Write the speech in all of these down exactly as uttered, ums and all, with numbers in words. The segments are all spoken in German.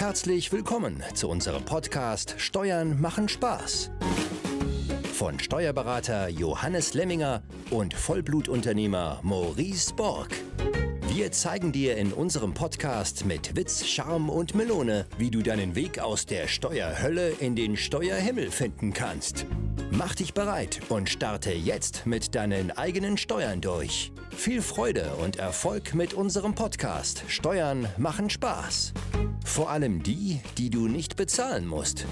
Herzlich willkommen zu unserem Podcast Steuern machen Spaß. Von Steuerberater Johannes Lemminger und Vollblutunternehmer Maurice Borg. Wir zeigen dir in unserem Podcast mit Witz, Charme und Melone, wie du deinen Weg aus der Steuerhölle in den Steuerhimmel finden kannst. Mach dich bereit und starte jetzt mit deinen eigenen Steuern durch. Viel Freude und Erfolg mit unserem Podcast Steuern machen Spaß. Vor allem die, die du nicht bezahlen musst.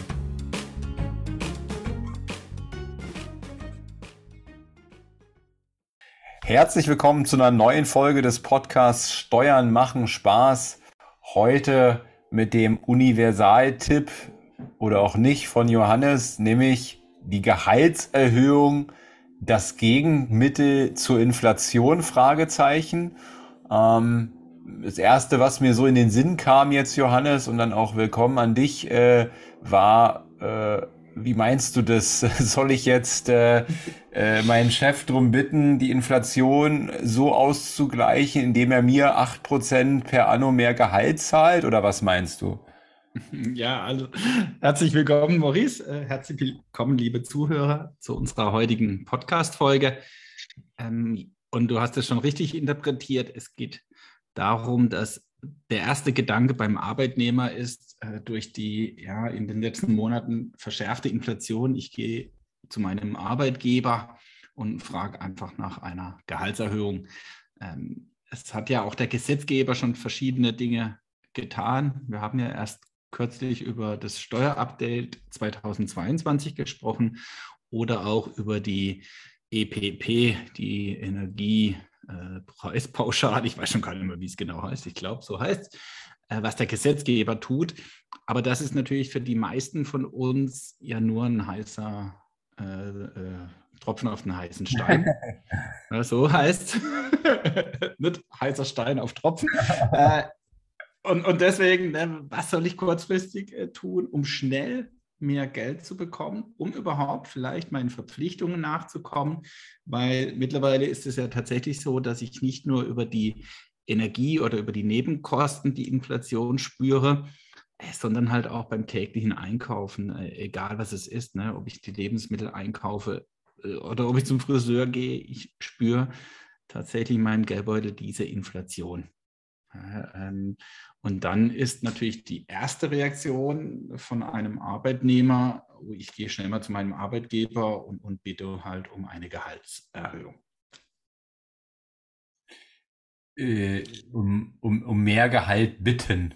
Herzlich willkommen zu einer neuen Folge des Podcasts Steuern machen Spaß. Heute mit dem Universaltipp oder auch nicht von Johannes, nämlich die Gehaltserhöhung, das Gegenmittel zur Inflation, Fragezeichen. Ähm, das erste, was mir so in den Sinn kam jetzt, Johannes, und dann auch willkommen an dich, äh, war, äh, wie meinst du das? Soll ich jetzt äh, äh, meinen Chef darum bitten, die Inflation so auszugleichen, indem er mir acht Prozent per anno mehr Gehalt zahlt? Oder was meinst du? Ja, also herzlich willkommen, Maurice. Äh, herzlich willkommen, liebe Zuhörer, zu unserer heutigen Podcast-Folge. Ähm, und du hast es schon richtig interpretiert. Es geht darum, dass der erste Gedanke beim Arbeitnehmer ist, äh, durch die ja in den letzten Monaten verschärfte Inflation, ich gehe zu meinem Arbeitgeber und frage einfach nach einer Gehaltserhöhung. Ähm, es hat ja auch der Gesetzgeber schon verschiedene Dinge getan. Wir haben ja erst kürzlich über das Steuerupdate zweitausendzweiundzwanzig gesprochen oder auch über die E P P, die Energiepreispauschale. Ich weiß schon gar nicht mehr, wie es genau heißt. Ich glaube, so heißt es, was der Gesetzgeber tut. Aber das ist natürlich für die meisten von uns ja nur ein heißer äh, äh, Tropfen auf den heißen Stein. Ja, so heißt es. Nicht heißer Stein auf Tropfen. äh, Und, und deswegen, ne, was soll ich kurzfristig äh, tun, um schnell mehr Geld zu bekommen, um überhaupt vielleicht meinen Verpflichtungen nachzukommen? Weil mittlerweile ist es ja tatsächlich so, dass ich nicht nur über die Energie oder über die Nebenkosten die Inflation spüre, äh, sondern halt auch beim täglichen Einkaufen, äh, egal was es ist, ne, ob ich die Lebensmittel einkaufe äh, oder ob ich zum Friseur gehe, ich spüre tatsächlich in meinem Geldbeutel diese Inflation. Ja, ähm, und dann ist natürlich die erste Reaktion von einem Arbeitnehmer, oh, ich gehe schnell mal zu meinem Arbeitgeber und, und bitte halt um eine Gehaltserhöhung. Äh, um, um, um mehr Gehalt bitten.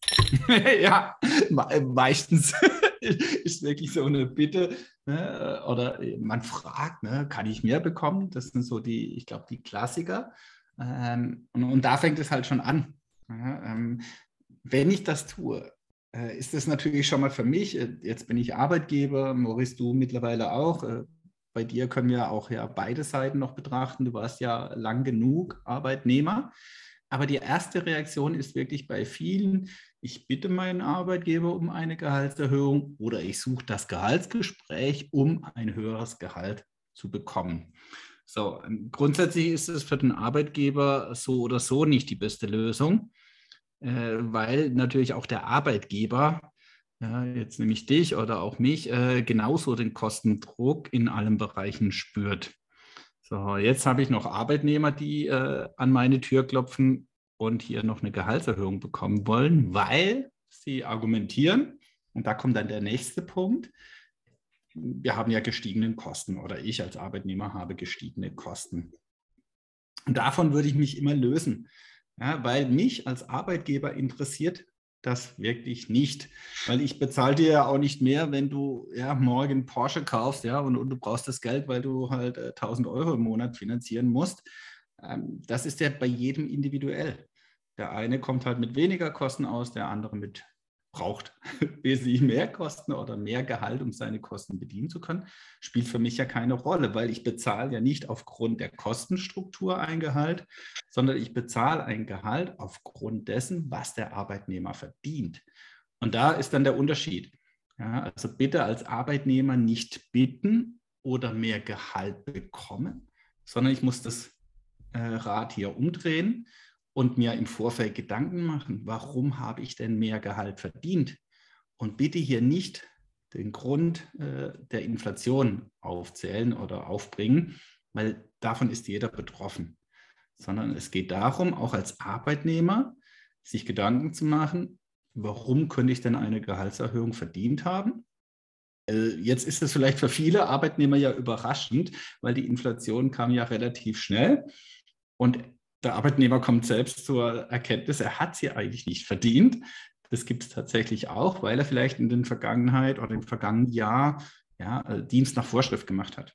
Ja, meistens ist wirklich so eine Bitte, ne? Oder man fragt, ne, kann ich mehr bekommen? Das sind so die, ich glaube, die Klassiker. Ähm, und, und da fängt es halt schon an. Ja, ähm, wenn ich das tue, äh, ist das natürlich schon mal für mich, äh, jetzt bin ich Arbeitgeber, Maurice, du mittlerweile auch. Äh, bei dir können wir auch ja beide Seiten noch betrachten. Du warst ja lang genug Arbeitnehmer. Aber die erste Reaktion ist wirklich bei vielen, ich bitte meinen Arbeitgeber um eine Gehaltserhöhung oder ich suche das Gehaltsgespräch, um ein höheres Gehalt zu bekommen. So, grundsätzlich ist es für den Arbeitgeber so oder so nicht die beste Lösung, äh, weil natürlich auch der Arbeitgeber, ja, jetzt nehme ich dich oder auch mich, äh, genauso den Kostendruck in allen Bereichen spürt. So, jetzt habe ich noch Arbeitnehmer, die äh, an meine Tür klopfen und hier noch eine Gehaltserhöhung bekommen wollen, weil sie argumentieren, und da kommt dann der nächste Punkt, wir haben ja gestiegene Kosten oder ich als Arbeitnehmer habe gestiegene Kosten. Und davon würde ich mich immer lösen, ja, weil mich als Arbeitgeber interessiert das wirklich nicht, weil ich bezahle dir ja auch nicht mehr, wenn du ja morgen Porsche kaufst, ja, und, und du brauchst das Geld, weil du halt äh, tausend Euro im Monat finanzieren musst. Ähm, das ist ja bei jedem individuell. Der eine kommt halt mit weniger Kosten aus, der andere mit braucht wesentlich mehr Kosten oder mehr Gehalt, um seine Kosten bedienen zu können, spielt für mich ja keine Rolle, weil ich bezahle ja nicht aufgrund der Kostenstruktur ein Gehalt, sondern ich bezahle ein Gehalt aufgrund dessen, was der Arbeitnehmer verdient. Und da ist dann der Unterschied. Ja, also bitte als Arbeitnehmer nicht bitten oder mehr Gehalt bekommen, sondern ich muss das äh, Rad hier umdrehen und mir im Vorfeld Gedanken machen, warum habe ich denn mehr Gehalt verdient? Und bitte hier nicht den Grund äh, der Inflation aufzählen oder aufbringen, weil davon ist jeder betroffen. Sondern es geht darum, auch als Arbeitnehmer sich Gedanken zu machen, warum könnte ich denn eine Gehaltserhöhung verdient haben? Äh, jetzt ist es vielleicht für viele Arbeitnehmer ja überraschend, weil die Inflation kam ja relativ schnell und der Arbeitnehmer kommt selbst zur Erkenntnis, er hat sie eigentlich nicht verdient. Das gibt es tatsächlich auch, weil er vielleicht in der Vergangenheit oder im vergangenen Jahr ja, Dienst nach Vorschrift gemacht hat.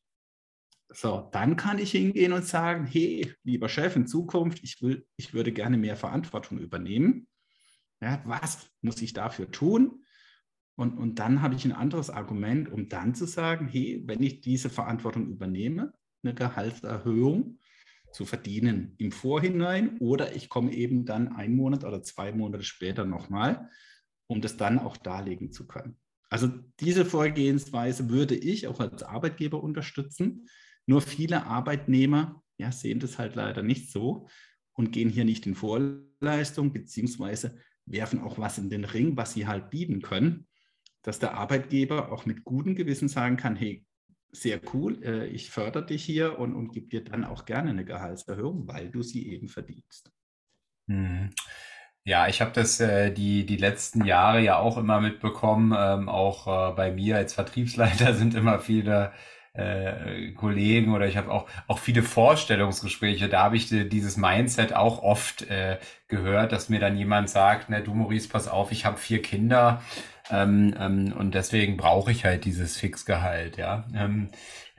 So, dann kann ich hingehen und sagen, hey, lieber Chef, in Zukunft, ich, will, ich würde gerne mehr Verantwortung übernehmen. Ja, was muss ich dafür tun? Und, und dann habe ich ein anderes Argument, um dann zu sagen, hey, wenn ich diese Verantwortung übernehme, eine Gehaltserhöhung zu verdienen im Vorhinein oder ich komme eben dann einen Monat oder zwei Monate später nochmal, um das dann auch darlegen zu können. Also diese Vorgehensweise würde ich auch als Arbeitgeber unterstützen. Nur viele Arbeitnehmer ja, sehen das halt leider nicht so und gehen hier nicht in Vorleistung, beziehungsweise werfen auch was in den Ring, was sie halt bieten können, dass der Arbeitgeber auch mit gutem Gewissen sagen kann, hey, sehr cool, äh, ich fördere dich hier und, und gebe dir dann auch gerne eine Gehaltserhöhung, weil du sie eben verdienst. Hm. Ja, ich habe das äh, die die letzten Jahre ja auch immer mitbekommen. Ähm, auch äh, bei mir als Vertriebsleiter sind immer viele äh, Kollegen oder ich habe auch auch viele Vorstellungsgespräche. Da habe ich die, dieses Mindset auch oft äh, gehört, dass mir dann jemand sagt, ne, du Maurice, pass auf, ich habe vier Kinder ähm, ähm, und deswegen brauche ich halt dieses Fixgehalt. Ja. Ähm,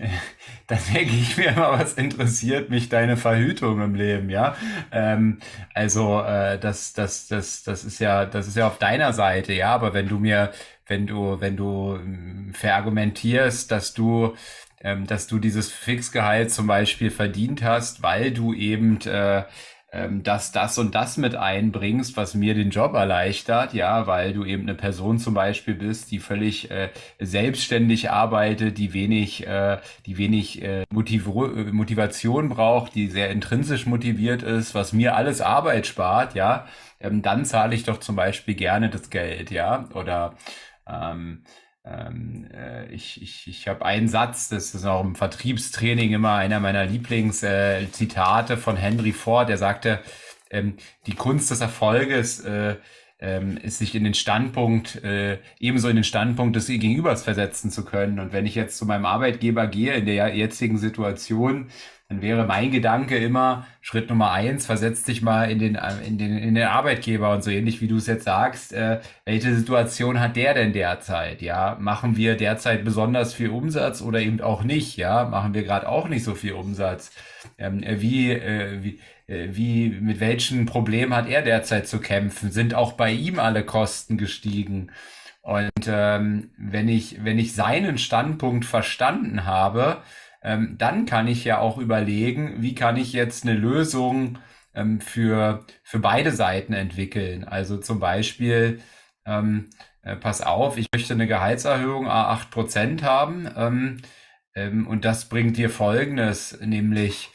Da denke ich mir immer, was interessiert mich deine Verhütung im Leben, ja? Ähm, also äh, das, das, das, das ist ja, das ist ja auf deiner Seite, ja. Aber wenn du mir, wenn du, wenn du ähm, verargumentierst, dass du, ähm, dass du dieses Fixgehalt zum Beispiel verdient hast, weil du eben äh, ähm, dass das und das mit einbringst, was mir den Job erleichtert, ja, weil du eben eine Person zum Beispiel bist, die völlig äh, selbstständig arbeitet, die wenig, äh, die wenig äh, Motiv Motivation braucht, die sehr intrinsisch motiviert ist, was mir alles Arbeit spart, ja, ähm, dann zahle ich doch zum Beispiel gerne das Geld, ja, oder ähm, ähm, äh, ich ich, ich habe einen Satz, das ist auch im Vertriebstraining immer einer meiner Lieblingszitate äh, von Henry Ford, der sagte, ähm, die Kunst des Erfolges äh, ähm, ist, sich in den Standpunkt, äh, ebenso in den Standpunkt des Gegenübers versetzen zu können. Und wenn ich jetzt zu meinem Arbeitgeber gehe in der jetzigen Situation, dann wäre mein Gedanke immer, Schritt Nummer eins, versetz dich mal in den, in den, in den Arbeitgeber und so ähnlich, wie du es jetzt sagst. Äh, welche Situation hat der denn derzeit? Ja, machen wir derzeit besonders viel Umsatz oder eben auch nicht? Ja, machen wir gerade auch nicht so viel Umsatz? Ähm, wie, äh, wie, äh, wie, mit welchen Problemen hat er derzeit zu kämpfen? Sind auch bei ihm alle Kosten gestiegen? Und ähm, wenn ich, wenn ich seinen Standpunkt verstanden habe, ähm, dann kann ich ja auch überlegen, wie kann ich jetzt eine Lösung ähm, für, für beide Seiten entwickeln. Also zum Beispiel, ähm, äh, pass auf, ich möchte eine Gehaltserhöhung a acht Prozent haben ähm, ähm, und das bringt dir Folgendes, nämlich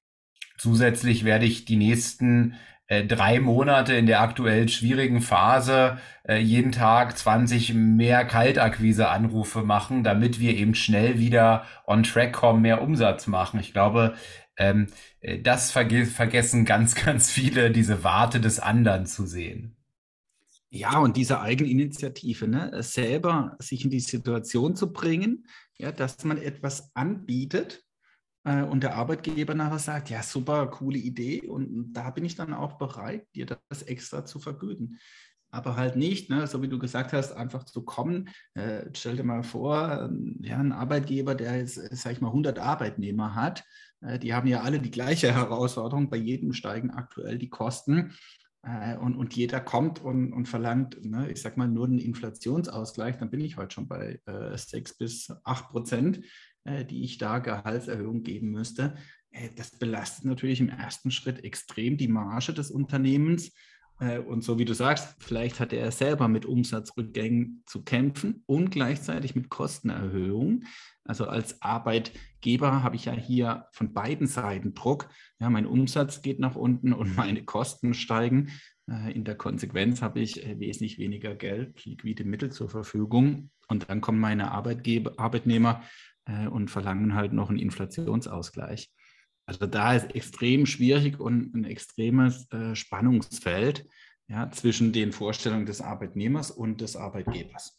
zusätzlich werde ich die nächsten äh, drei Monate in der aktuell schwierigen Phase äh, jeden Tag zwanzig mehr Kaltakquise-Anrufe machen, damit wir eben schnell wieder on track kommen, mehr Umsatz machen. Ich glaube, ähm, äh, das verge vergessen ganz, ganz viele, diese Warte des anderen zu sehen. Ja, und diese Eigeninitiative, ne, selber sich in die Situation zu bringen, ja, dass man etwas anbietet, äh, und der Arbeitgeber nachher sagt, ja, super, coole Idee und da bin ich dann auch bereit, dir das extra zu vergüten. Aber halt nicht, ne, so wie du gesagt hast, einfach zu kommen. Äh, stell dir mal vor, ähm, ja, ein Arbeitgeber, der jetzt, sag ich mal, hundert Arbeitnehmer hat, äh, die haben ja alle die gleiche Herausforderung. Bei jedem steigen aktuell die Kosten. Äh, und, und jeder kommt und, und verlangt, ne, ich sag mal, nur einen Inflationsausgleich, dann bin ich heute schon bei äh, sechs bis acht Prozent, äh, die ich da Gehaltserhöhung geben müsste. Äh, das belastet natürlich im ersten Schritt extrem die Marge des Unternehmens. Äh, Und so wie du sagst, vielleicht hatte er selber mit Umsatzrückgängen zu kämpfen und gleichzeitig mit Kostenerhöhungen. Also als Arbeitgeber habe ich ja hier von beiden Seiten Druck. Ja, mein Umsatz geht nach unten und meine Kosten steigen. Äh, In der Konsequenz habe ich äh, wesentlich weniger Geld, liquide Mittel zur Verfügung. Und dann kommen meine Arbeitgeber, Arbeitnehmer äh, und verlangen halt noch einen Inflationsausgleich. Also da ist extrem schwierig und ein extremes äh, Spannungsfeld, ja, zwischen den Vorstellungen des Arbeitnehmers und des Arbeitgebers.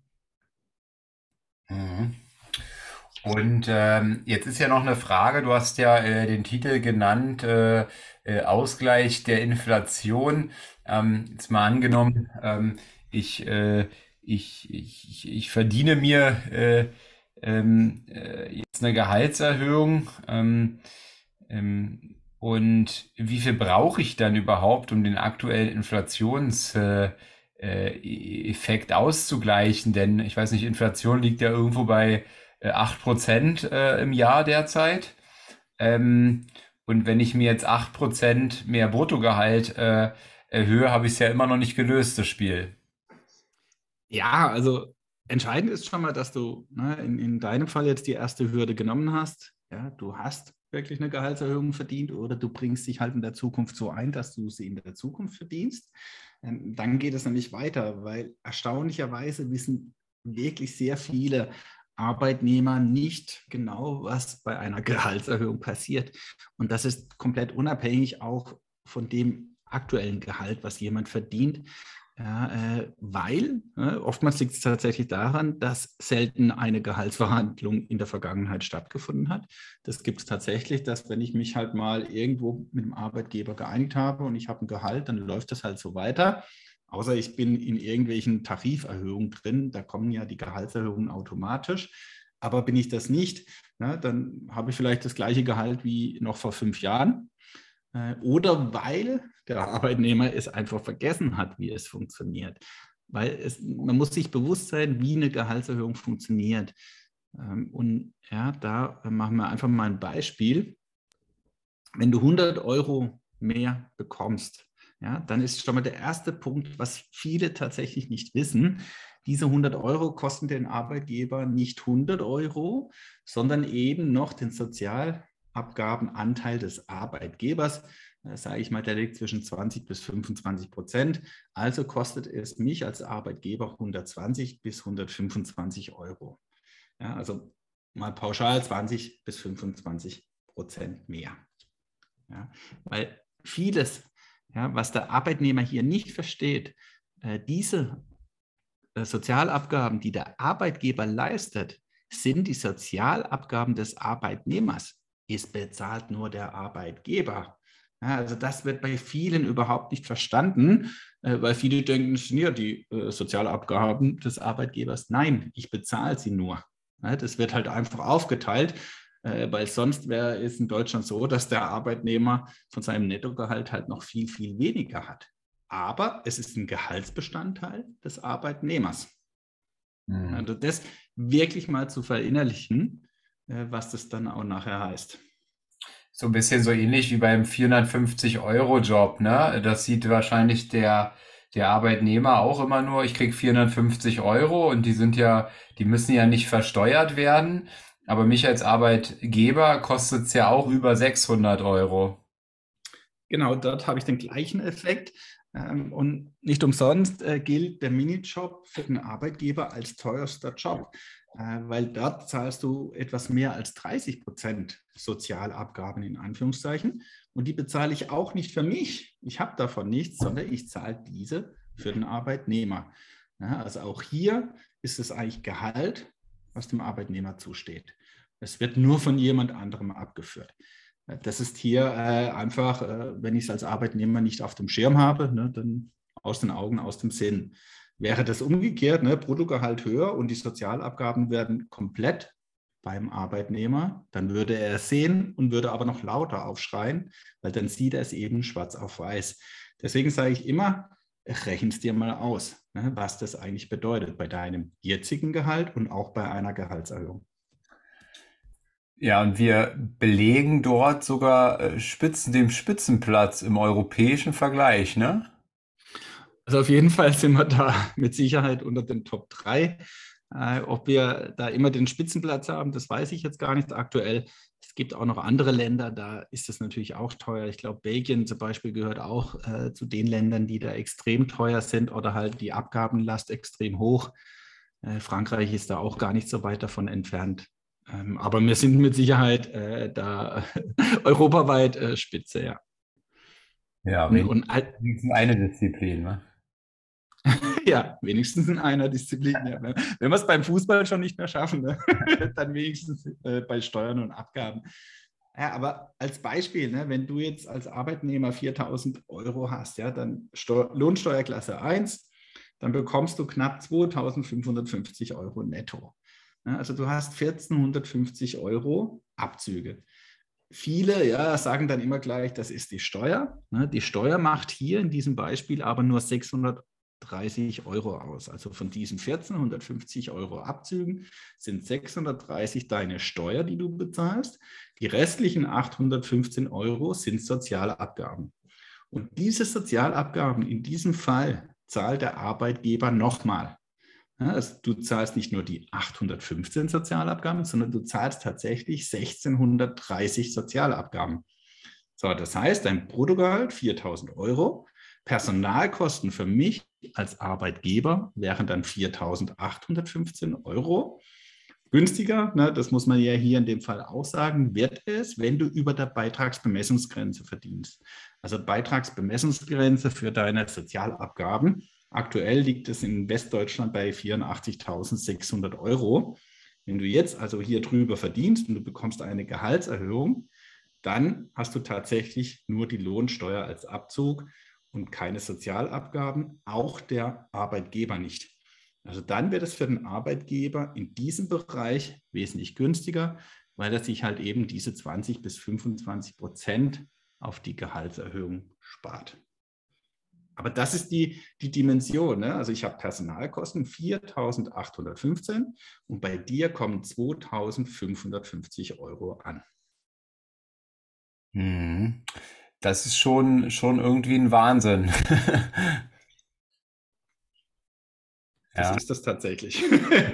Mhm. Und ähm, jetzt ist ja noch eine Frage, du hast ja äh, den Titel genannt, äh, äh, Ausgleich der Inflation. Ähm, jetzt mal angenommen, ähm, ich, äh, ich, ich, ich ich verdiene mir äh, ähm, äh, jetzt eine Gehaltserhöhung. Ähm, ähm, und wie viel brauche ich dann überhaupt, um den aktuellen Inflationseffekt äh, äh, Effekt auszugleichen? Denn ich weiß nicht, Inflation liegt ja irgendwo bei äh, acht Prozent äh, im Jahr derzeit. Ähm, und wenn ich mir jetzt acht Prozent mehr Bruttogehalt äh, erhöhe, habe ich es ja immer noch nicht gelöst, das Spiel. Ja, also entscheidend ist schon mal, dass du, ne, in, in deinem Fall jetzt die erste Hürde genommen hast. Ja, du hast wirklich eine Gehaltserhöhung verdient oder du bringst dich halt in der Zukunft so ein, dass du sie in der Zukunft verdienst. Ähm, dann geht es nämlich weiter, weil erstaunlicherweise wissen wirklich sehr viele Arbeitnehmer nicht genau, was bei einer Gehaltserhöhung passiert. Und das ist komplett unabhängig auch von dem aktuellen Gehalt, was jemand verdient. Ja, äh, weil äh, oftmals liegt es tatsächlich daran, dass selten eine Gehaltsverhandlung in der Vergangenheit stattgefunden hat. Das gibt es tatsächlich, dass wenn ich mich halt mal irgendwo mit dem Arbeitgeber geeinigt habe und ich habe ein Gehalt, dann läuft das halt so weiter. Außer ich bin in irgendwelchen Tariferhöhungen drin, da kommen ja die Gehaltserhöhungen automatisch. Aber bin ich das nicht, ne, dann habe ich vielleicht das gleiche Gehalt wie noch vor fünf Jahren. Äh, Oder weil der Arbeitnehmer es einfach vergessen hat, wie es funktioniert. Weil es, man muss sich bewusst sein, wie eine Gehaltserhöhung funktioniert. Ähm, Und ja, da machen wir einfach mal ein Beispiel. Wenn du hundert Euro mehr bekommst, ja, dann ist schon mal der erste Punkt, was viele tatsächlich nicht wissen. Diese hundert Euro kosten den Arbeitgeber nicht hundert Euro, sondern eben noch den Sozialabgabenanteil des Arbeitgebers. Da sage ich mal, der liegt zwischen zwanzig bis fünfundzwanzig Prozent. Also kostet es mich als Arbeitgeber hundertzwanzig bis hundertfünfundzwanzig Euro. Ja, also mal pauschal zwanzig bis fünfundzwanzig Prozent mehr. Ja, weil vieles, ja, was der Arbeitnehmer hier nicht versteht, äh, diese äh, Sozialabgaben, die der Arbeitgeber leistet, sind die Sozialabgaben des Arbeitnehmers. Es bezahlt nur der Arbeitgeber. Ja, also das wird bei vielen überhaupt nicht verstanden, äh, weil viele denken, es sind ja die äh, Sozialabgaben des Arbeitgebers. Nein, ich bezahle sie nur. Ja, das wird halt einfach aufgeteilt, äh, weil sonst wäre es in Deutschland so, dass der Arbeitnehmer von seinem Nettogehalt halt noch viel, viel weniger hat. Aber es ist ein Gehaltsbestandteil des Arbeitnehmers. Hm. Also das wirklich mal zu verinnerlichen, äh, was das dann auch nachher heißt. So ein bisschen so ähnlich wie beim vierhundertfünfzig-Euro-Job, ne? Das sieht wahrscheinlich der, der Arbeitnehmer auch immer nur, ich krieg vierhundertfünfzig Euro und die sind ja, die müssen ja nicht versteuert werden. Aber mich als Arbeitgeber kostet es ja auch über sechshundert Euro. Genau, dort habe ich den gleichen Effekt. Ähm, und nicht umsonst äh, gilt der Minijob für den Arbeitgeber als teuerster Job, äh, weil dort zahlst du etwas mehr als dreißig Prozent Sozialabgaben in Anführungszeichen. Und die bezahle ich auch nicht für mich. Ich habe davon nichts, sondern ich zahle diese für den Arbeitnehmer. Ja, also auch hier ist es eigentlich Gehalt, was dem Arbeitnehmer zusteht. Es wird nur von jemand anderem abgeführt. Das ist hier äh, einfach, äh, wenn ich es als Arbeitnehmer nicht auf dem Schirm habe, ne, dann aus den Augen, aus dem Sinn. Wäre das umgekehrt, ne, Bruttogehalt höher und die Sozialabgaben werden komplett beim Arbeitnehmer, dann würde er es sehen und würde aber noch lauter aufschreien, weil dann sieht er es eben schwarz auf weiß. Deswegen sage ich immer, rechne es dir mal aus, ne, was das eigentlich bedeutet bei deinem jetzigen Gehalt und auch bei einer Gehaltserhöhung. Ja, und wir belegen dort sogar äh, Spitzen, den Spitzenplatz im europäischen Vergleich, ne? Also auf jeden Fall sind wir da mit Sicherheit unter den Top drei. Äh, ob wir da immer den Spitzenplatz haben, das weiß ich jetzt gar nicht aktuell. Es gibt auch noch andere Länder, da ist es natürlich auch teuer. Ich glaube, Belgien zum Beispiel gehört auch äh, zu den Ländern, die da extrem teuer sind oder halt die Abgabenlast extrem hoch. Äh, Frankreich ist da auch gar nicht so weit davon entfernt. Ähm, aber wir sind mit Sicherheit äh, da europaweit äh, Spitze, ja. Ja, Und, und all, wenigstens eine Disziplin, ne? ja, wenigstens in einer Disziplin. Ja. Wenn wir es beim Fußball schon nicht mehr schaffen, ne? Dann wenigstens äh, bei Steuern und Abgaben. Ja, aber als Beispiel, ne, wenn du jetzt als Arbeitnehmer viertausend Euro hast, ja, dann Steu- Lohnsteuerklasse eins, dann bekommst du knapp zweitausendfünfhundertfünfzig Euro netto. Ja, also du hast vierzehnhundertfünfzig Euro Abzüge. Viele ja, sagen dann immer gleich, das ist die Steuer. Ne? Die Steuer macht hier in diesem Beispiel aber nur sechshundertdreißig Euro aus. Also von diesen vierzehnhundertfünfzig Euro Abzügen sind sechshundertdreißig deine Steuer, die du bezahlst. Die restlichen achthundertfünfzehn Euro sind soziale Abgaben. Und diese Sozialabgaben in diesem Fall zahlt der Arbeitgeber nochmal. Ja, also du zahlst nicht nur die achthundertfünfzehn Sozialabgaben, sondern du zahlst tatsächlich sechzehnhundertdreißig Sozialabgaben. So, das heißt, dein Bruttogehalt viertausend Euro, Personalkosten für mich als Arbeitgeber wären dann viertausendachthundertfünfzehn Euro. Günstiger, ne, das muss man ja hier in dem Fall auch sagen, wird es, wenn du über der Beitragsbemessungsgrenze verdienst. Also Beitragsbemessungsgrenze für deine Sozialabgaben. Aktuell liegt es in Westdeutschland bei vierundachtzigtausendsechshundert Euro. Wenn du jetzt also hier drüber verdienst und du bekommst eine Gehaltserhöhung, dann hast du tatsächlich nur die Lohnsteuer als Abzug und keine Sozialabgaben, auch der Arbeitgeber nicht. Also dann wird es für den Arbeitgeber in diesem Bereich wesentlich günstiger, weil er sich halt eben diese zwanzig bis fünfundzwanzig Prozent auf die Gehaltserhöhung spart. Aber das ist die, die Dimension. Ne? Also ich habe Personalkosten viertausendachthundertfünfzehn und bei dir kommen zweitausendfünfhundertfünfzig Euro an. Mhm. Das ist schon, schon irgendwie ein Wahnsinn. Das Ja. ist das tatsächlich.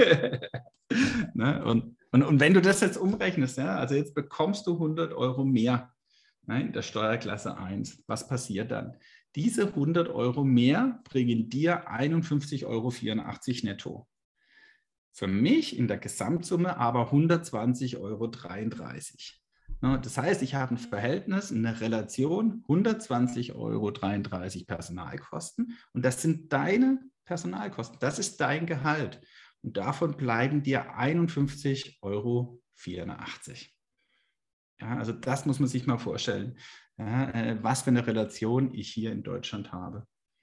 Ne? Und, und, und wenn du das jetzt umrechnest, ja, also jetzt bekommst du hundert Euro mehr, ne, in der Steuerklasse eins. Was passiert dann? Diese hundert Euro mehr bringen dir einundfünfzig Euro vierundachtzig netto. Für mich in der Gesamtsumme aber hundertzwanzig Euro dreiunddreißig. Das heißt, ich habe ein Verhältnis, eine Relation, hundertzwanzig Euro dreiunddreißig Personalkosten und das sind deine Personalkosten, das ist dein Gehalt und davon bleiben dir einundfünfzig Euro vierundachtzig. Ja, also das muss man sich mal vorstellen, ja, äh, was für eine Relation ich hier in Deutschland habe.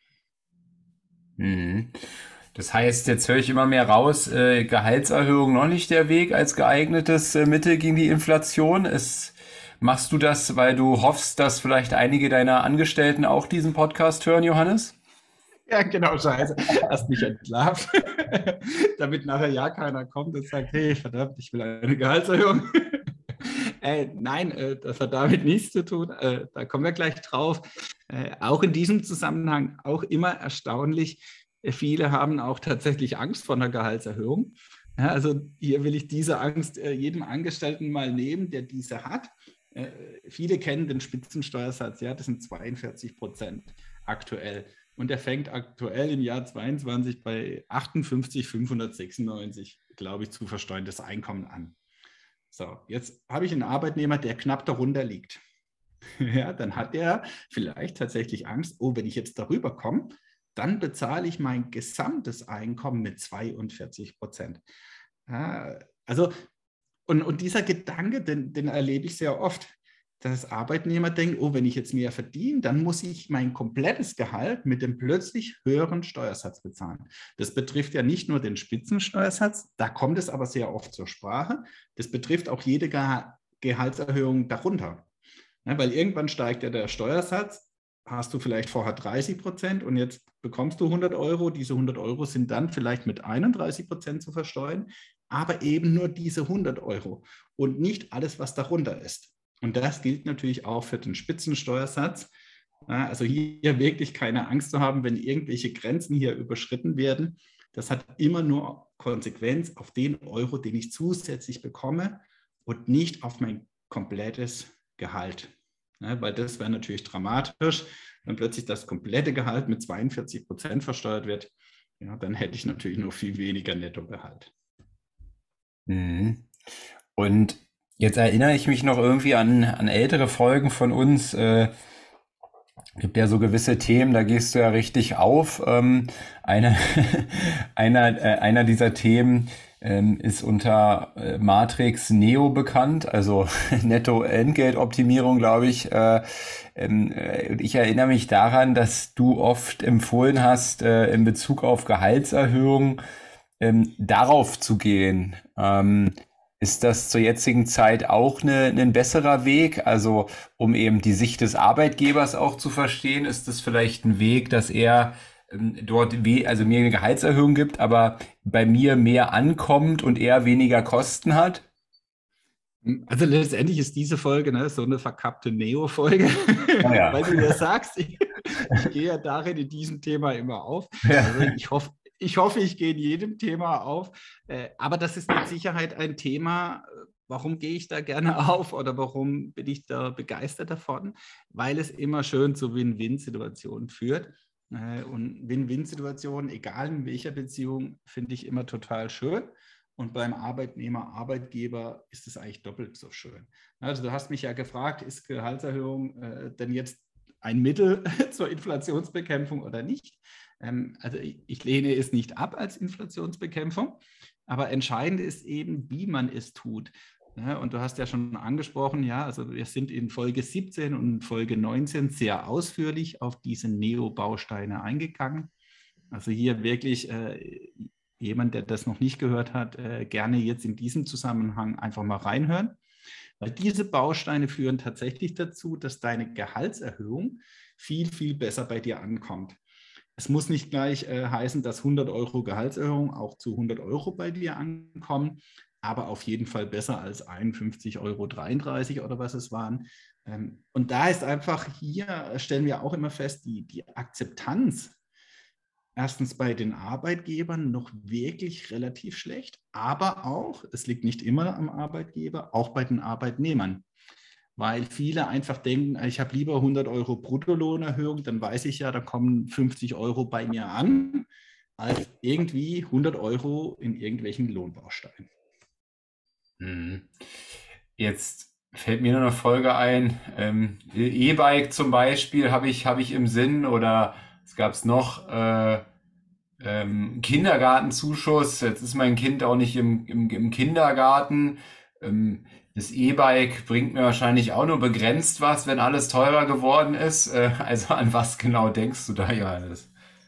Mhm. Das heißt, jetzt höre ich immer mehr raus, äh, Gehaltserhöhung noch nicht der Weg als geeignetes äh, Mittel gegen die Inflation. Es, machst du das, weil du hoffst, dass vielleicht einige deiner Angestellten auch diesen Podcast hören, Johannes? Ja, genau, scheiße. Hast mich entlarvt. Damit nachher ja keiner kommt und sagt, hey, verdammt, ich will eine Gehaltserhöhung. äh, nein, äh, das hat damit nichts zu tun. Äh, da kommen wir gleich drauf. Äh, auch in diesem Zusammenhang auch immer erstaunlich, viele haben auch tatsächlich Angst vor einer Gehaltserhöhung. Ja, also hier will ich diese Angst äh, jedem Angestellten mal nehmen, der diese hat. Äh, viele kennen den Spitzensteuersatz, ja, das sind zweiundvierzig Prozent aktuell. Und der fängt aktuell im Jahr zweiundzwanzig bei achtundfünftausendfünfhundertsechsundneunzig, glaube ich, zu versteuerndes Einkommen an. So, jetzt habe ich einen Arbeitnehmer, der knapp darunter liegt. Ja, dann hat er vielleicht tatsächlich Angst, oh, wenn ich jetzt darüber komme, dann bezahle ich mein gesamtes Einkommen mit zweiundvierzig Prozent. Ja, also, und, und dieser Gedanke, den, den erlebe ich sehr oft, dass Arbeitnehmer denken, oh, wenn ich jetzt mehr verdiene, dann muss ich mein komplettes Gehalt mit dem plötzlich höheren Steuersatz bezahlen. Das betrifft ja nicht nur den Spitzensteuersatz, da kommt es aber sehr oft zur Sprache. Das betrifft auch jede Ge- Gehaltserhöhung darunter. Ja, weil irgendwann steigt ja der Steuersatz, hast du vielleicht vorher dreißig Prozent und jetzt bekommst du hundert Euro. Diese hundert Euro sind dann vielleicht mit einunddreißig Prozent zu versteuern, aber eben nur diese hundert Euro und nicht alles, was darunter ist. Und das gilt natürlich auch für den Spitzensteuersatz. Ja, also hier wirklich keine Angst zu haben, wenn irgendwelche Grenzen hier überschritten werden. Das hat immer nur Konsequenz auf den Euro, den ich zusätzlich bekomme und nicht auf mein komplettes Gehalt. Ja, weil das wäre natürlich dramatisch, wenn plötzlich das komplette Gehalt mit zweiundvierzig Prozent versteuert wird. Ja, dann hätte ich natürlich noch viel weniger Nettogehalt. Mhm. Und jetzt erinnere ich mich noch irgendwie an, an ältere Folgen von uns. Äh, gibt ja so gewisse Themen, da gehst du ja richtig auf. Ähm, einer, einer, äh, einer dieser Themen ähm, ist unter äh, Matrix Neo bekannt, also Netto-Entgeltoptimierung, glaube ich. Äh, ähm, äh, ich erinnere mich daran, dass du oft empfohlen hast, äh, in Bezug auf Gehaltserhöhung ähm, darauf zu gehen. Ähm, ist das zur jetzigen Zeit auch eine, ein besserer Weg? Also um eben die Sicht des Arbeitgebers auch zu verstehen, ist das vielleicht ein Weg, dass er ähm, dort we also mir eine Gehaltserhöhung gibt, aber bei mir mehr ankommt und er weniger Kosten hat? Also letztendlich ist diese Folge, ne, so eine verkappte Neo-Folge, Ah ja. weil du ja sagst, ich, ich gehe ja darin in diesem Thema immer auf. Ja. Also ich hoffe, ich hoffe, ich gehe in jedem Thema auf. Äh, aber das ist mit Sicherheit ein Thema. Warum gehe ich da gerne auf oder warum bin ich da begeistert davon? Weil es immer schön zu Win-Win-Situationen führt. Äh, und Win-Win-Situationen, egal in welcher Beziehung, finde ich immer total schön. Und beim Arbeitnehmer, Arbeitgeber ist es eigentlich doppelt so schön. Also du hast mich ja gefragt, ist Gehaltserhöhung äh, denn jetzt ein Mittel zur Inflationsbekämpfung oder nicht? Ähm, also ich, ich lehne es nicht ab als Inflationsbekämpfung, aber entscheidend ist eben, wie man es tut. Ja, und du hast ja schon angesprochen, ja, also wir sind in Folge siebzehn und Folge neunzehn sehr ausführlich auf diese Neo-Bausteine eingegangen. Also hier wirklich äh, jemand, der das noch nicht gehört hat, äh, gerne jetzt in diesem Zusammenhang einfach mal reinhören. Weil diese Bausteine führen tatsächlich dazu, dass deine Gehaltserhöhung viel, viel besser bei dir ankommt. Es muss nicht gleich äh, heißen, dass hundert Euro Gehaltserhöhung auch zu hundert Euro bei dir ankommen, aber auf jeden Fall besser als einundfünfzig Euro dreiunddreißig oder was es waren. Ähm, und da ist einfach, hier stellen wir auch immer fest, die, die Akzeptanz erstens bei den Arbeitgebern noch wirklich relativ schlecht, aber auch, es liegt nicht immer am Arbeitgeber, auch bei den Arbeitnehmern. Weil viele einfach denken, ich habe lieber hundert Euro Bruttolohnerhöhung, dann weiß ich ja, da kommen fünfzig Euro bei mir an, als irgendwie hundert Euro in irgendwelchen Lohnbausteinen. Mhm. Jetzt fällt mir nur eine Folge ein. Ähm, E-Bike zum Beispiel habe ich, habe ich im Sinn, oder es gab es noch äh, ähm, Kindergartenzuschuss. Jetzt ist mein Kind auch nicht im, im, im Kindergarten. Ähm, das E-Bike bringt mir wahrscheinlich auch nur begrenzt was, wenn alles teurer geworden ist. Äh, also an was genau denkst du da, Johannes?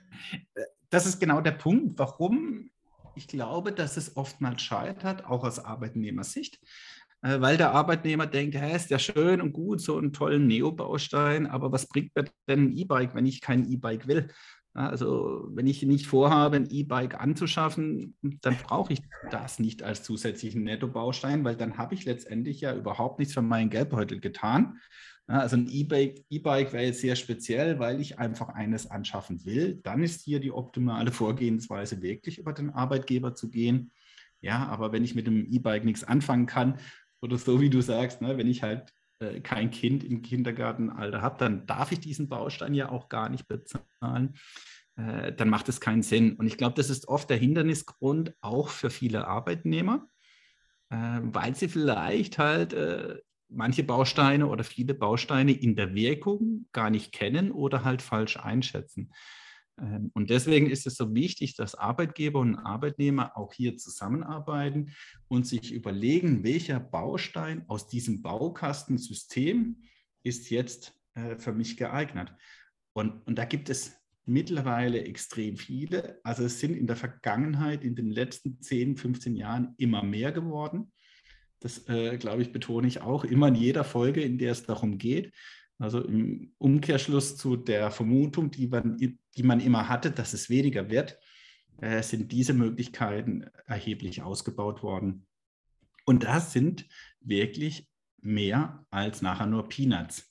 Das ist genau der Punkt, warum ich glaube, dass es oftmals scheitert, auch aus Arbeitnehmersicht. Weil der Arbeitnehmer denkt, hä, ist ja schön und gut, so einen tollen Neo-Baustein, aber was bringt mir denn ein E-Bike, wenn ich kein E-Bike will? Also wenn ich nicht vorhabe, ein E-Bike anzuschaffen, dann brauche ich das nicht als zusätzlichen Netto-Baustein, weil dann habe ich letztendlich ja überhaupt nichts für meinen Geldbeutel getan. Also ein E-Bike, E-Bike wäre jetzt sehr speziell, weil ich einfach eines anschaffen will. Dann ist hier die optimale Vorgehensweise, wirklich über den Arbeitgeber zu gehen. Ja, aber wenn ich mit dem E-Bike nichts anfangen kann, oder so wie du sagst, ne, wenn ich halt äh, kein Kind im Kindergartenalter habe, dann darf ich diesen Baustein ja auch gar nicht bezahlen. Äh, dann macht es keinen Sinn. Und ich glaube, das ist oft der Hindernisgrund auch für viele Arbeitnehmer, äh, weil sie vielleicht halt äh, manche Bausteine oder viele Bausteine in der Wirkung gar nicht kennen oder halt falsch einschätzen. Ähm, und deswegen ist es so wichtig, dass Arbeitgeber und Arbeitnehmer auch hier zusammenarbeiten und sich überlegen, welcher Baustein aus diesem Baukastensystem ist jetzt äh, für mich geeignet. Und, und da gibt es mittlerweile extrem viele. Also es sind in der Vergangenheit, in den letzten zehn, fünfzehn Jahren immer mehr geworden. Das, äh, glaube ich, betone ich auch immer in jeder Folge, in der es darum geht. Also im Umkehrschluss zu der Vermutung, die man, die man immer hatte, dass es weniger wird, äh, sind diese Möglichkeiten erheblich ausgebaut worden. Und das sind wirklich mehr als nachher nur Peanuts.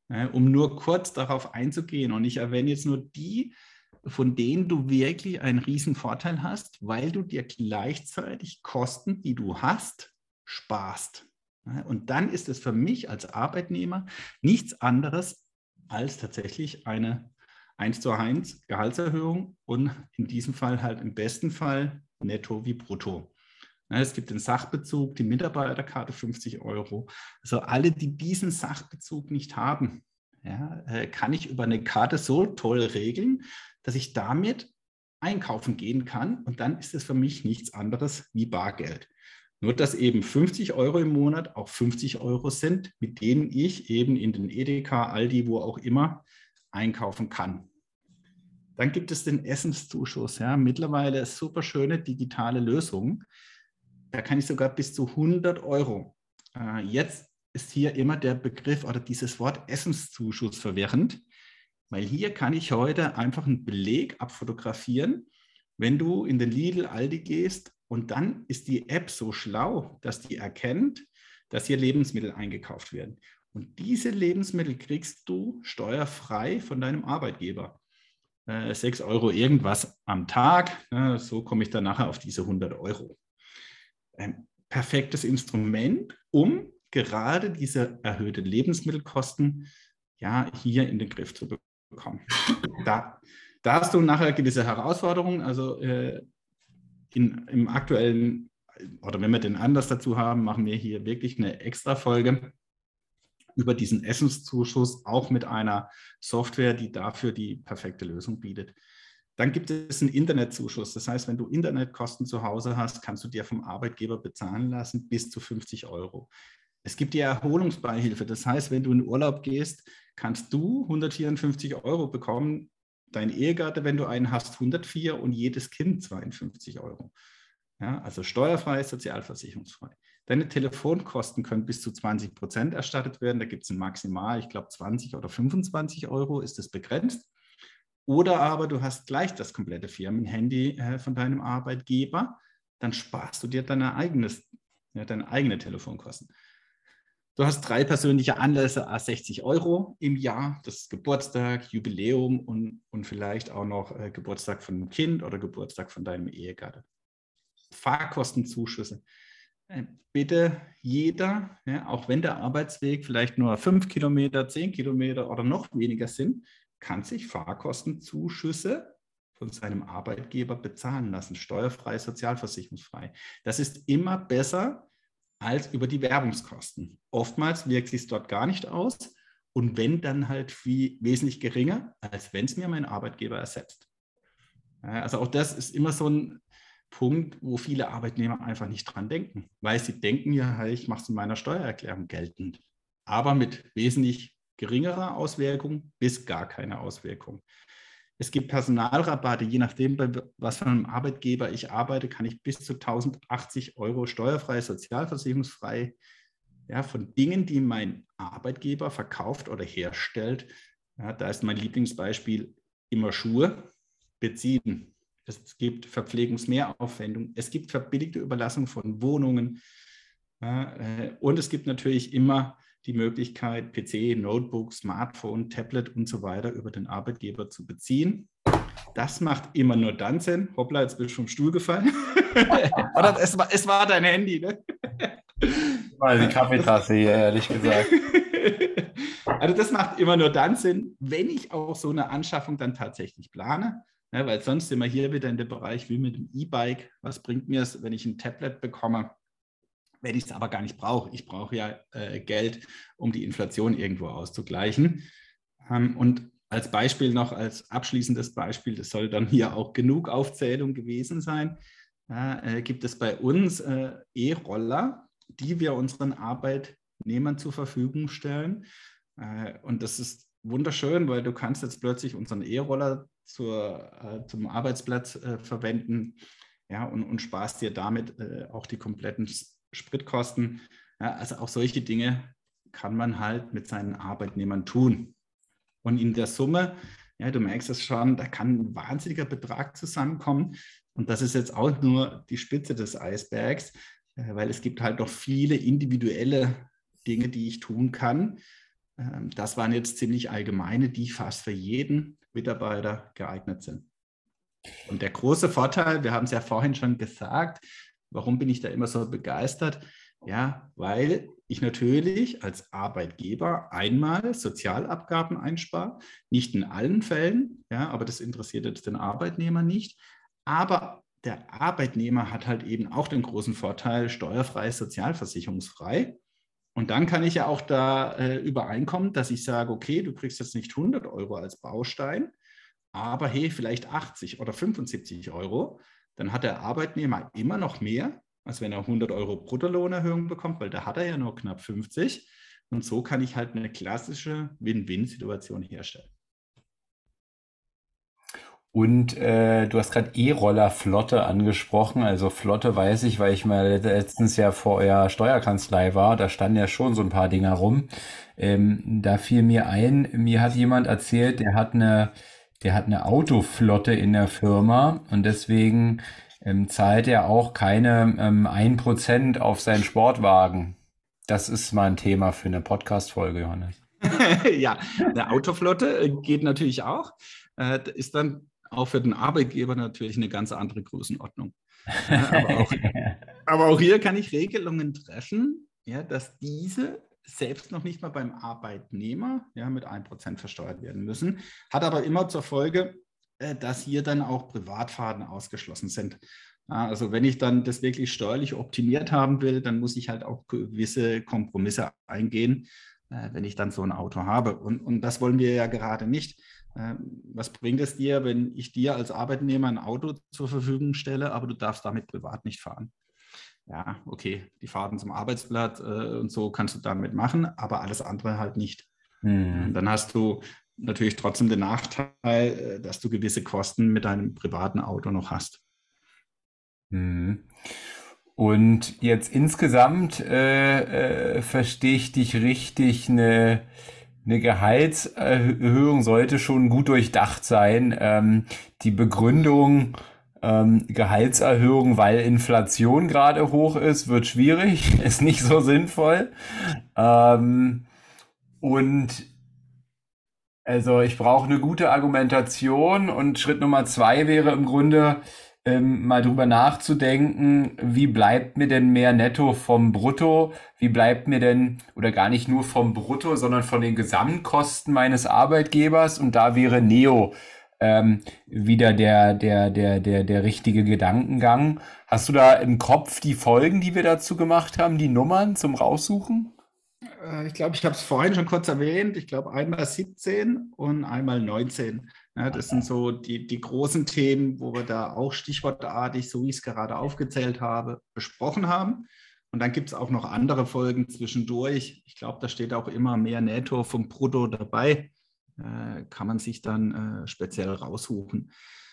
Ja, um nur kurz darauf einzugehen. Und ich erwähne jetzt nur die, von denen du wirklich einen riesen Vorteil hast, weil du dir gleichzeitig Kosten, die du hast, sparst. Ja, und dann ist es für mich als Arbeitnehmer nichts anderes als tatsächlich eine eins zu eins Gehaltserhöhung und in diesem Fall halt im besten Fall netto wie brutto. Ja, es gibt den Sachbezug, die Mitarbeiterkarte fünfzig Euro. Also alle, die diesen Sachbezug nicht haben, ja, äh, kann ich über eine Karte so toll regeln, dass ich damit einkaufen gehen kann und dann ist es für mich nichts anderes wie Bargeld. Nur, dass eben fünfzig Euro im Monat auch fünfzig Euro sind, mit denen ich eben in den Edeka, Aldi, wo auch immer, einkaufen kann. Dann gibt es den Essenszuschuss. Ja, mittlerweile super schöne digitale Lösung. Da kann ich sogar bis zu hundert Euro. Äh, jetzt ist hier immer der Begriff oder dieses Wort Essenszuschuss verwirrend, weil hier kann ich heute einfach einen Beleg abfotografieren, wenn du in den Lidl, Aldi gehst und dann ist die App so schlau, dass die erkennt, dass hier Lebensmittel eingekauft werden. Und diese Lebensmittel kriegst du steuerfrei von deinem Arbeitgeber. Äh, sechs Euro irgendwas am Tag, äh, so komme ich dann nachher auf diese hundert Euro. Ein perfektes Instrument, um gerade diese erhöhten Lebensmittelkosten ja hier in den Griff zu bekommen. Da, da hast du nachher gewisse Herausforderungen, also äh, in, im aktuellen, oder wenn wir den Anlass dazu haben, machen wir hier wirklich eine Extra-Folge über diesen Essenszuschuss, auch mit einer Software, die dafür die perfekte Lösung bietet. Dann gibt es einen Internetzuschuss. Das heißt, wenn du Internetkosten zu Hause hast, kannst du dir vom Arbeitgeber bezahlen lassen bis zu fünfzig Euro. Es gibt die Erholungsbeihilfe. Das heißt, wenn du in Urlaub gehst, kannst du hundertvierundfünfzig Euro bekommen, dein Ehegatte, wenn du einen hast, hundertvier und jedes Kind zweiundfünfzig Euro. Ja, also steuerfrei, sozialversicherungsfrei. Deine Telefonkosten können bis zu zwanzig Prozent erstattet werden. Da gibt es ein Maximal, ich glaube zwanzig oder fünfundzwanzig Euro ist es begrenzt. Oder aber du hast gleich das komplette Firmenhandy äh, von deinem Arbeitgeber, dann sparst du dir deine, eigenes, ja, deine eigene Telefonkosten. Du hast drei persönliche Anlässe, à sechzig Euro im Jahr. Das ist Geburtstag, Jubiläum und, und vielleicht auch noch äh, Geburtstag von einem Kind oder Geburtstag von deinem Ehegatte. Fahrkostenzuschüsse. Äh, bitte jeder, ja, auch wenn der Arbeitsweg vielleicht nur fünf Kilometer, zehn Kilometer oder noch weniger sind, kann sich Fahrkostenzuschüsse von seinem Arbeitgeber bezahlen lassen, steuerfrei, sozialversicherungsfrei. Das ist immer besser als über die Werbungskosten. Oftmals wirkt es sich dort gar nicht aus und wenn, dann halt wie wesentlich geringer, als wenn es mir mein Arbeitgeber ersetzt. Also auch das ist immer so ein Punkt, wo viele Arbeitnehmer einfach nicht dran denken, weil sie denken, ja, ich mache es in meiner Steuererklärung geltend, aber mit wesentlich geringerer Auswirkung bis gar keine Auswirkung. Es gibt Personalrabatte, je nachdem, bei was für einem Arbeitgeber ich arbeite, kann ich bis zu tausendachtzig Euro steuerfrei, sozialversicherungsfrei, ja, von Dingen, die mein Arbeitgeber verkauft oder herstellt. Ja, da ist mein Lieblingsbeispiel immer Schuhe beziehen. Es gibt Verpflegungsmehraufwendung, es gibt verbilligte Überlassung von Wohnungen, ja, äh, und es gibt natürlich immer die Möglichkeit, P C, Notebook, Smartphone, Tablet und so weiter über den Arbeitgeber zu beziehen. Das macht immer nur dann Sinn. Hoppla, jetzt bist du vom Stuhl gefallen. Oder es war, es war dein Handy, ne? Mal die Kaffeetasse hier, ehrlich gesagt. Also das macht immer nur dann Sinn, wenn ich auch so eine Anschaffung dann tatsächlich plane. Ne, weil sonst sind wir hier wieder in dem Bereich wie mit dem E-Bike. Was bringt mir es, wenn ich ein Tablet bekomme? Wenn ich es aber gar nicht brauche. Ich brauche ja äh, Geld, um die Inflation irgendwo auszugleichen. Ähm, und als Beispiel noch, als abschließendes Beispiel, das soll dann hier auch genug Aufzählung gewesen sein, äh, gibt es bei uns äh, E-Roller, die wir unseren Arbeitnehmern zur Verfügung stellen. Äh, und das ist wunderschön, weil du kannst jetzt plötzlich unseren E-Roller zur, äh, zum Arbeitsplatz äh, verwenden, ja, und, und sparst dir damit äh, auch die kompletten Spritkosten. Ja, also auch solche Dinge kann man halt mit seinen Arbeitnehmern tun. Und in der Summe, ja, du merkst es schon, da kann ein wahnsinniger Betrag zusammenkommen. Und das ist jetzt auch nur die Spitze des Eisbergs, äh, weil es gibt halt noch viele individuelle Dinge, die ich tun kann. Ähm, das waren jetzt ziemlich allgemeine, die fast für jeden Mitarbeiter geeignet sind. Und der große Vorteil, wir haben es ja vorhin schon gesagt, warum bin ich da immer so begeistert? Ja, weil ich natürlich als Arbeitgeber einmal Sozialabgaben einspare, nicht in allen Fällen, ja, aber das interessiert jetzt den Arbeitnehmer nicht. Aber der Arbeitnehmer hat halt eben auch den großen Vorteil, steuerfrei, sozialversicherungsfrei. Und dann kann ich ja auch da äh, übereinkommen, dass ich sage, okay, du kriegst jetzt nicht hundert Euro als Baustein, aber hey, vielleicht achtzig oder fünfundsiebzig Euro. Dann hat der Arbeitnehmer immer noch mehr, als wenn er hundert Euro Bruttolohnerhöhung bekommt, weil da hat er ja nur knapp fünfzig. Und so kann ich halt eine klassische Win-Win-Situation herstellen. Und äh, du hast gerade E-Roller-Flotte angesprochen. Also Flotte weiß ich, weil ich mal letztens ja vor eurer Steuerkanzlei war. Da standen ja schon so ein paar Dinger rum. Ähm, da fiel mir ein, mir hat jemand erzählt, der hat eine, der hat eine Autoflotte in der Firma und deswegen ähm, zahlt er auch keine ähm, ein Prozent auf seinen Sportwagen. Das ist mal ein Thema für eine Podcast-Folge, Johannes. Ja, eine Autoflotte geht natürlich auch. Äh, ist dann auch für den Arbeitgeber natürlich eine ganz andere Größenordnung. Ja, aber, auch, aber auch hier kann ich Regelungen treffen, ja, dass diese selbst noch nicht mal beim Arbeitnehmer ja, mit ein Prozent versteuert werden müssen. Hat aber immer zur Folge, äh, dass hier dann auch Privatfahrten ausgeschlossen sind. Ja, also wenn ich dann das wirklich steuerlich optimiert haben will, dann muss ich halt auch gewisse Kompromisse eingehen, äh, wenn ich dann so ein Auto habe. Und, und das wollen wir ja gerade nicht. Was bringt es dir, wenn ich dir als Arbeitnehmer ein Auto zur Verfügung stelle, aber du darfst damit privat nicht fahren? Ja, okay, die Fahrten zum Arbeitsplatz äh, und so kannst du damit machen, aber alles andere halt nicht. Mhm. Dann hast du natürlich trotzdem den Nachteil, dass du gewisse Kosten mit deinem privaten Auto noch hast. Mhm. Und jetzt insgesamt äh, äh, verstehe ich dich richtig, eine Eine Gehaltserhöhung sollte schon gut durchdacht sein. Ähm, die Begründung, ähm, Gehaltserhöhung, weil Inflation gerade hoch ist, wird schwierig, ist nicht so sinnvoll. Ähm, und also ich brauche eine gute Argumentation und Schritt Nummer zwei wäre im Grunde, ähm, mal drüber nachzudenken, wie bleibt mir denn mehr netto vom Brutto? Wie bleibt mir denn, oder gar nicht nur vom Brutto, sondern von den Gesamtkosten meines Arbeitgebers? Und da wäre Neo ähm, wieder der, der, der, der, der richtige Gedankengang. Hast du da im Kopf die Folgen, die wir dazu gemacht haben, die Nummern zum Raussuchen? Ich glaube, ich habe es vorhin schon kurz erwähnt. Ich glaube, einmal siebzehn und einmal neunzehn. Ja, das sind so die, die großen Themen, wo wir da auch stichwortartig, so wie ich es gerade aufgezählt habe, besprochen haben. Und dann gibt es auch noch andere Folgen zwischendurch. Ich glaube, da steht auch immer mehr Netto vom Brutto dabei. Äh, kann man sich dann äh, speziell raussuchen.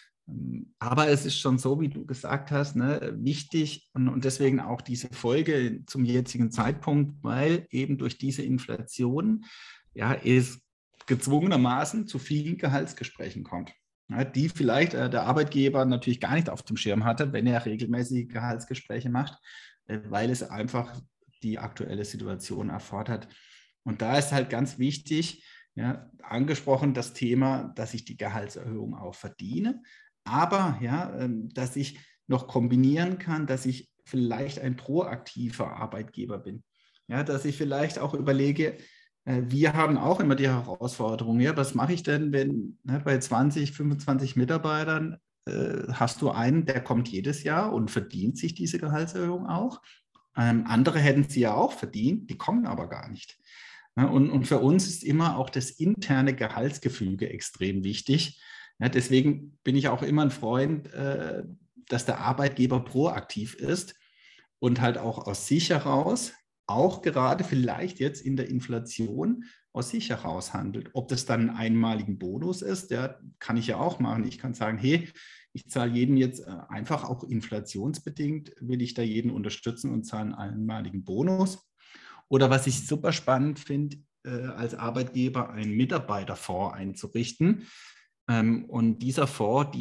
Aber es ist schon so, wie du gesagt hast, ne, wichtig und, und deswegen auch diese Folge zum jetzigen Zeitpunkt, weil eben durch diese Inflation ja, es gezwungenermaßen zu vielen Gehaltsgesprächen kommt, ja, die vielleicht äh, der Arbeitgeber natürlich gar nicht auf dem Schirm hatte, wenn er regelmäßige Gehaltsgespräche macht, äh, weil es einfach die aktuelle Situation erfordert. Und da ist halt ganz wichtig, ja, angesprochen das Thema, dass ich die Gehaltserhöhung auch verdiene, aber ja, dass ich noch kombinieren kann, dass ich vielleicht ein proaktiver Arbeitgeber bin. Ja, dass ich vielleicht auch überlege, wir haben auch immer die Herausforderung, ja, was mache ich denn, wenn ne, bei zwanzig, fünfundzwanzig Mitarbeitern äh, hast du einen, der kommt jedes Jahr und verdient sich diese Gehaltserhöhung auch. Ähm, andere hätten sie ja auch verdient, die kommen aber gar nicht. Ja, und, und für uns ist immer auch das interne Gehaltsgefüge extrem wichtig. Ja, deswegen bin ich auch immer ein Freund, äh, dass der Arbeitgeber proaktiv ist und halt auch aus sich heraus, auch gerade vielleicht jetzt in der Inflation, aus sich heraus handelt. Ob das dann einen einmaligen Bonus ist, der kann ich ja auch machen. Ich kann sagen, hey, ich zahle jeden jetzt äh, einfach auch inflationsbedingt, will ich da jeden unterstützen und zahle einen einmaligen Bonus. Oder was ich super spannend finde, äh, als Arbeitgeber einen Mitarbeiterfonds einzurichten. Ähm, und dieser Fonds dient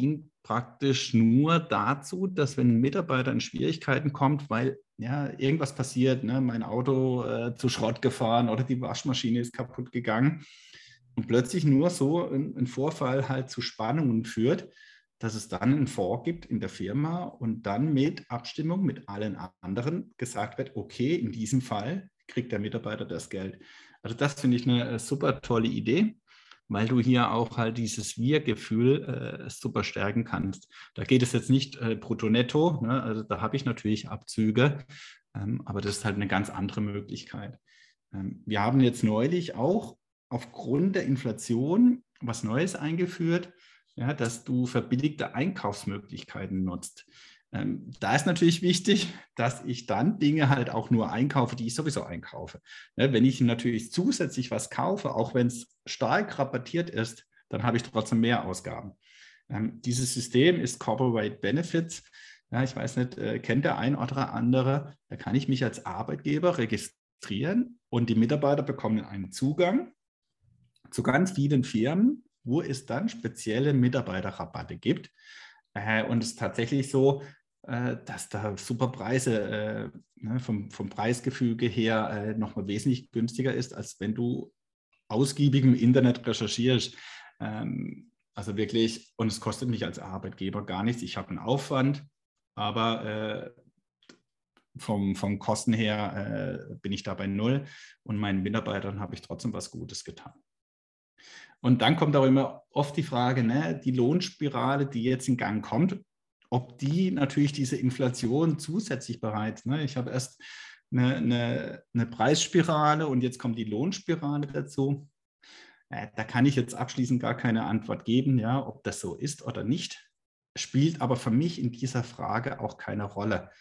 praktisch nur dazu, dass wenn ein Mitarbeiter in Schwierigkeiten kommt, weil ja irgendwas passiert, ne, mein Auto äh, zu Schrott gefahren oder die Waschmaschine ist kaputt gegangen und plötzlich nur so ein, ein Vorfall halt zu Spannungen führt, dass es dann einen Fonds gibt in der Firma und dann mit Abstimmung mit allen anderen gesagt wird, okay, in diesem Fall kriegt der Mitarbeiter das Geld. Also das finde ich eine super tolle Idee, weil du hier auch halt dieses Wir-Gefühl äh, super stärken kannst. Da geht es jetzt nicht äh, brutto-netto, ne? Also da habe ich natürlich Abzüge, ähm, aber das ist halt eine ganz andere Möglichkeit. Ähm, wir haben jetzt neulich auch aufgrund der Inflation was Neues eingeführt, ja, dass du verbilligte Einkaufsmöglichkeiten nutzt. Ähm, da ist natürlich wichtig, dass ich dann Dinge halt auch nur einkaufe, die ich sowieso einkaufe. Ne, wenn ich natürlich zusätzlich was kaufe, auch wenn es stark rabattiert ist, dann habe ich trotzdem mehr Ausgaben. Ähm, dieses System ist Corporate Benefits. Ja, ich weiß nicht, äh, kennt der ein oder andere, da kann ich mich als Arbeitgeber registrieren und die Mitarbeiter bekommen einen Zugang zu ganz vielen Firmen, wo es dann spezielle Mitarbeiterrabatte gibt. Äh, und es ist tatsächlich so, äh, dass da super Preise äh, ne, vom, vom Preisgefüge her äh, nochmal wesentlich günstiger ist, als wenn du ausgiebig im Internet recherchierst. Ähm, also wirklich, und es kostet mich als Arbeitgeber gar nichts. Ich habe einen Aufwand, aber äh, vom, vom Kosten her äh, bin ich da bei null und meinen Mitarbeitern habe ich trotzdem was Gutes getan. Und dann kommt auch immer oft die Frage, ne, die Lohnspirale, die jetzt in Gang kommt, ob die natürlich diese Inflation zusätzlich bereizt. Ne? Ich habe erst eine, eine, eine Preisspirale und jetzt kommt die Lohnspirale dazu. Äh, da kann ich jetzt abschließend gar keine Antwort geben, ja, ob das so ist oder nicht. Spielt aber für mich in dieser Frage auch keine Rolle.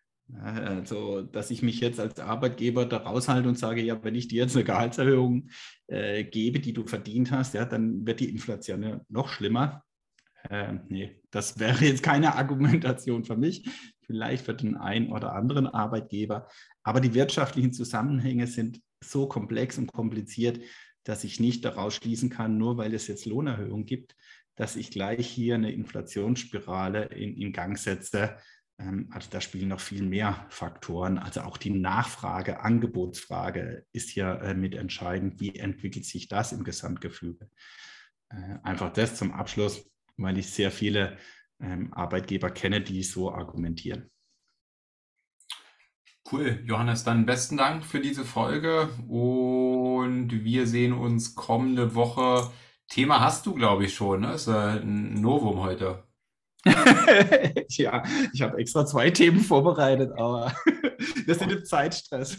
Also, dass ich mich jetzt als Arbeitgeber da raushalte und sage, ja, wenn ich dir jetzt eine Gehaltserhöhung äh, gebe, die du verdient hast, ja, dann wird die Inflation ja noch schlimmer. Äh, nee, das wäre jetzt keine Argumentation für mich, vielleicht für den einen oder anderen Arbeitgeber. Aber die wirtschaftlichen Zusammenhänge sind so komplex und kompliziert, dass ich nicht daraus schließen kann, nur weil es jetzt Lohnerhöhungen gibt, dass ich gleich hier eine Inflationsspirale in, in Gang setze. Also da spielen noch viel mehr Faktoren. Also auch die Nachfrage, Angebotsfrage ist hier äh, mit entscheidend. Wie entwickelt sich das im Gesamtgefüge? Äh, einfach das zum Abschluss, weil ich sehr viele ähm, Arbeitgeber kenne, die so argumentieren. Cool, Johannes, dann besten Dank für diese Folge und wir sehen uns kommende Woche. Thema hast du, glaube ich, schon, ne? Ist ein Novum heute. Ja, ich habe extra zwei Themen vorbereitet, aber wir sind im Zeitstress.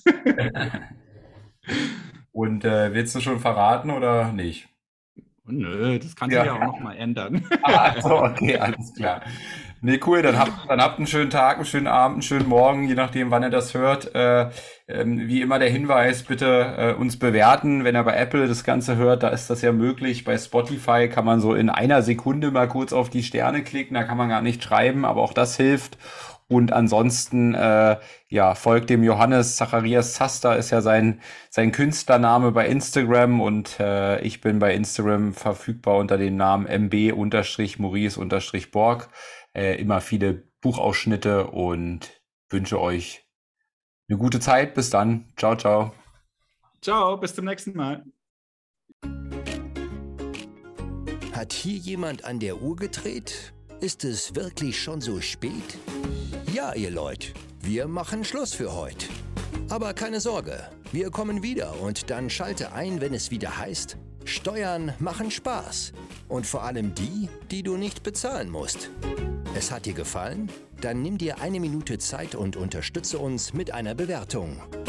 Und äh, willst du schon verraten oder nicht? Nö, das kann sich ja, ja auch nochmal ändern. Ah, so, okay, alles klar. Nee, cool, dann habt, dann habt einen schönen Tag, einen schönen Abend, einen schönen Morgen, je nachdem, wann ihr das hört. Äh, ähm, wie immer der Hinweis, bitte äh, uns bewerten, wenn ihr bei Apple das Ganze hört, da ist das ja möglich. Bei Spotify kann man so in einer Sekunde mal kurz auf die Sterne klicken, da kann man gar nicht schreiben, aber auch das hilft. Und ansonsten, äh, ja, folgt dem Johannes. Zacharias Zaster ist ja sein, sein Künstlername bei Instagram und äh, ich bin bei Instagram verfügbar unter dem Namen m b Maurice Borg. Äh, immer viele Buchausschnitte und wünsche euch eine gute Zeit. Bis dann. Ciao, ciao. Ciao, bis zum nächsten Mal. Hat hier jemand an der Uhr gedreht? Ist es wirklich schon so spät? Ja, ihr Leute, wir machen Schluss für heute. Aber keine Sorge, wir kommen wieder und dann schalte ein, wenn es wieder heißt, Steuern machen Spaß. Und vor allem die, die du nicht bezahlen musst. Es hat dir gefallen? Dann nimm dir eine Minute Zeit und unterstütze uns mit einer Bewertung.